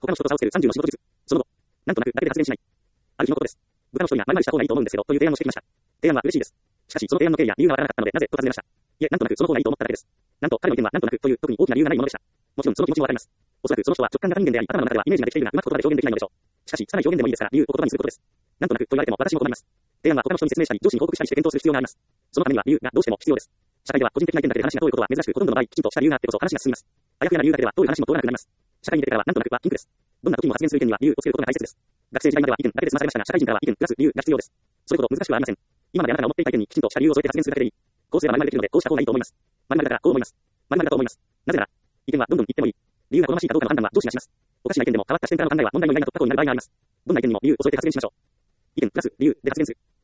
他の人と差をつける30の仕事術。その後、なんとなくだけで発言しない。ある日のことです。部下の人には〇〇した方がいいと思うんですけど、という提案をしてきました。提案は嬉しいです。しかし、その提案の経緯や理由がわからなかったので、なぜと尋ねました。いえ、なんとなくその方がいいと思っただけです。なんと、彼の意見はなんとなくという特に大きな理由がないものでした。もちろんその気持ちもわかります。おそらくその人は直感型人間であり、頭の中ではイメージができているが、うまく言葉で表現できないのでしょう。しかし、拙い表現でもいいですから、理由を言葉にすることです。なんとなくと言われても私も困ります。提案は他の人に説明したり、上司に報告したりして検討する必要があります。そのためには理由がどうしても必要です。社会では個人的な意見だけで話が通ることは珍しく、ほとんどの場合、きちんとした理由があってこそ話が進みます。あやふやな理由だけでは通る話も通らなくなります。社会に出てからはなんとなくはピンクです。どんな時にも発言する意見には理由をつけることが大切です。学生時代までは意見だけで済まされましたが、社会人からは意見プラス理由が必要です。それほど難しくはありません。今まであなたが思っていた意見にきちんとした理由を添えて発言するだけでいい。こうすれば〇〇できるので、こうした方がいいと思います。〇〇だからこう思います。〇〇だと思います。なぜなら、意見はどんどん言ってもいい。理由が好ましいかどうかの判断は上司がします。おかしな意見でも変わった視点からの考えは問題の意外な突破口になる場合があります。どんな意見にも理由を添えて発言しましょう。意見プラス理由で発言する。